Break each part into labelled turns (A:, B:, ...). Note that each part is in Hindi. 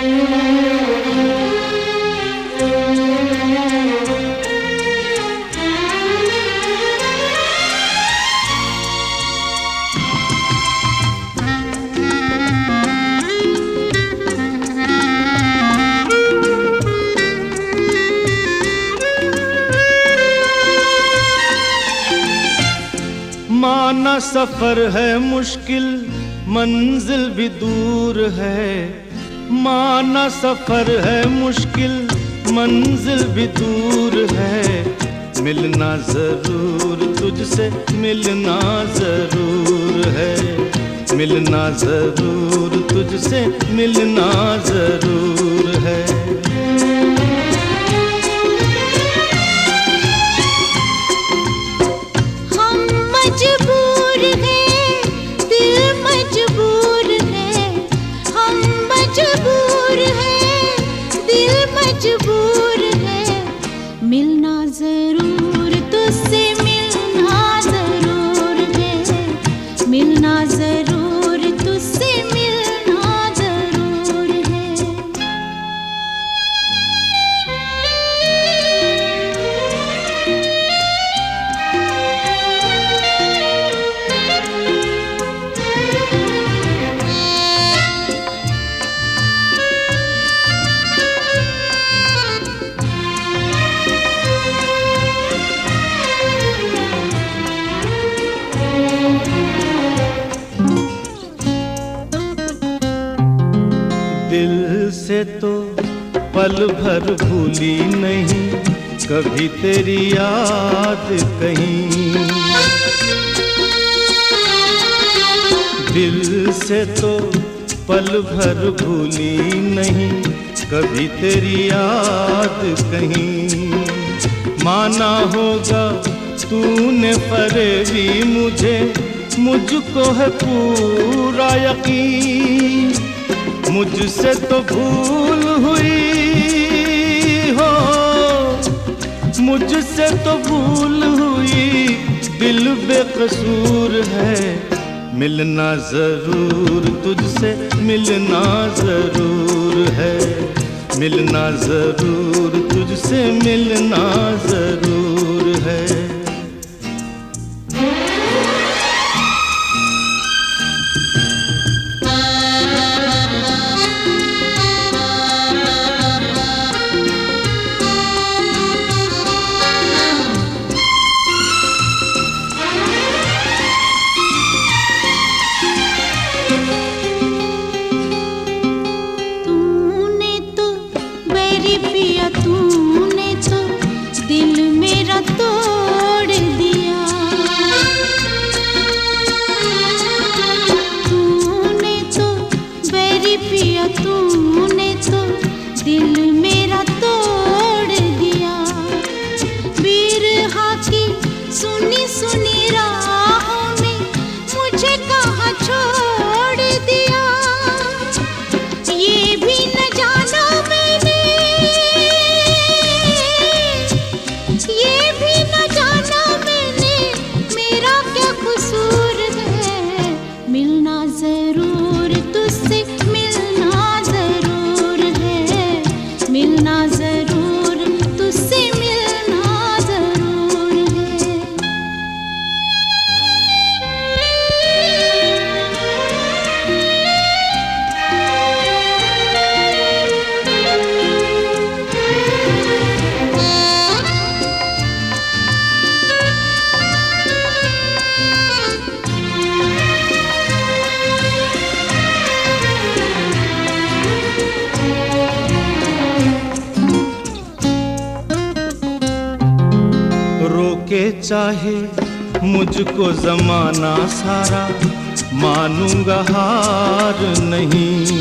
A: माना सफर है मुश्किल, मंजिल भी दूर है। माना सफर है मुश्किल, मंजिल भी दूर है। मिलना जरूर तुझसे, मिलना जरूर है। मिलना जरूर तुझसे, मिलना जरूर है।
B: मजबूर है, दिल मजबूर है। हम मजबूर है, दिल मजबूर है। मिलना जरूर तुझसे, मिलना जरूर है। मिलना जरूर तुझसे, मिलना जरूर है।
A: दिल से तो पल भर भूली नहीं, कभी तेरी याद कहीं। दिल से तो पल भर भूली नहीं, कभी तेरी याद कहीं। माना होगा तूने फरेबी मुझे, मुझको है पूरा यकीन। मुझसे तो भूल हुई हो, मुझसे तो भूल हुई, दिल बेकसूर है। मिलना जरूर तुझसे, मिलना जरूर है। मिलना जरूर तुझसे, मिलना जरूर है।
B: पिया तूने तो दिल मेरा तोड़ दिया। तूने तो बैरी पिया, तूने तो दिल मेरा तोड़ दिया। बिरहा की सुनी सुनी राहों में मुझे कहाँ छोड़ दिया। ये भी न जाना मैंने, ये भी न जाना मैंने, मेरा क्या कसूर है। मिलना जरूर तुझसे, मिलना जरूर है। मिलना जरूर तुझसे, मिलना जरूर है।
A: रोके चाहे मुझको जमाना सारा, मानूंगा हार नहीं।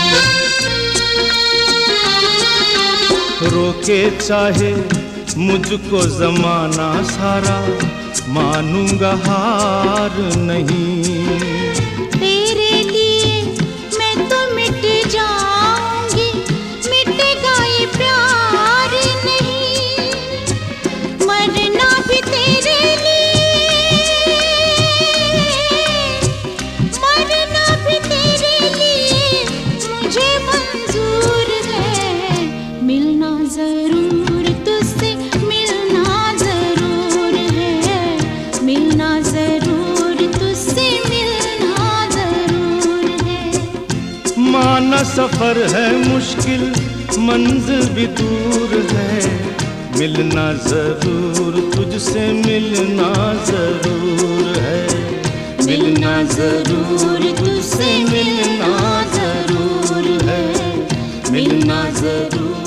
A: रोके चाहे मुझको जमाना सारा, मानूंगा हार नहीं।
B: तेरे लिए मैं तो मिट जाऊंगी, मिटेगा ये प्यार नहीं। मरना भी तेरे लिए, मरना भी तेरे लिए मुझे मंजूर जरूर, तुझसे मिलना जरूर है।
A: माना सफर है मुश्किल, मंजिल भी दूर है, मिलना जरूर, तुझसे मिलना जरूर है। मिलना जरूर, तुझसे मिलना जरूर है, मिलना जरूर।